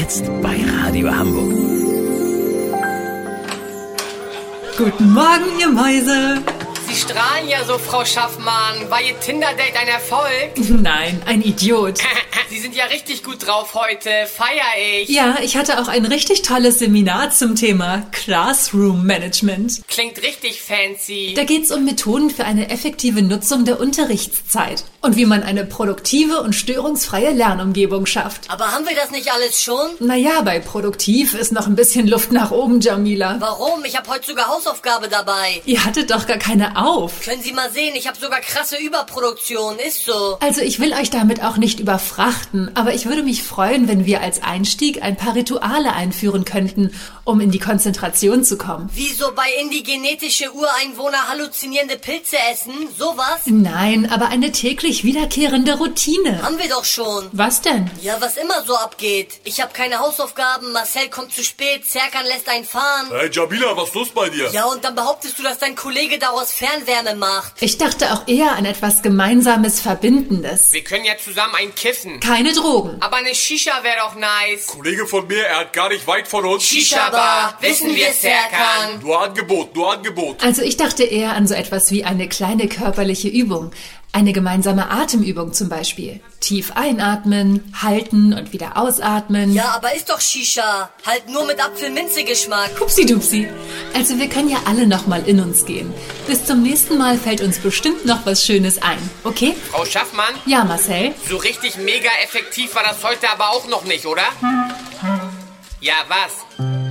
Jetzt bei Radio Hamburg. Guten Morgen, ihr Mäuse. Sie strahlen ja so, Frau Schaffmann. War Ihr Tinder-Date ein Erfolg? Nein, ein Idiot. Sie sind ja richtig gut drauf heute. Feier ich. Ja, ich hatte auch ein richtig tolles Seminar zum Thema Classroom Management. Klingt richtig fancy. Da geht's um Methoden für eine effektive Nutzung der Unterrichtszeit und wie man eine produktive und störungsfreie Lernumgebung schafft. Aber haben wir das nicht alles schon? Naja, bei produktiv ist noch ein bisschen Luft nach oben, Jamila. Warum? Ich habe heute sogar Hausaufgabe dabei. Ihr hattet doch gar keine auf. Können Sie mal sehen, ich habe sogar krasse Überproduktion. Ist so. Also ich will euch damit auch nicht überfrachten, aber ich würde mich freuen, wenn wir als Einstieg ein paar Rituale einführen könnten, um in die Konzentration zu kommen. Wieso bei indigenetische Ureinwohner halluzinierende Pilze essen? Sowas? Nein, aber eine täglich wiederkehrende Routine. Haben wir doch schon. Was denn? Ja, was immer so abgeht. Ich habe keine Hausaufgaben, Marcel kommt zu spät, Serkan lässt einen fahren. Hey Jamila, was ist los bei dir? Ja, und dann behauptest du, dass dein Kollege daraus Fernwärme macht. Ich dachte auch eher an etwas Gemeinsames, Verbindendes. Wir können ja zusammen einen kiffen. Keine Drogen. Aber eine Shisha wäre doch nice. Kollege von mir, er hat gar nicht weit von uns. Shisha-Bar, wissen wir, Serkan. Nur Angebot. Also ich dachte eher an so etwas wie eine kleine körperliche Übung. Eine gemeinsame Atemübung zum Beispiel. Tief einatmen, halten und wieder ausatmen. Ja, aber ist doch Shisha. Halt nur mit Apfel-Minze-Geschmack. Hupsi-dupsi. Also wir können ja alle nochmal in uns gehen. Bis zum nächsten Mal fällt uns bestimmt noch was Schönes ein, okay? Frau Schaffmann? Ja, Marcel? So richtig mega effektiv war das heute aber auch noch nicht, oder? Ja, was?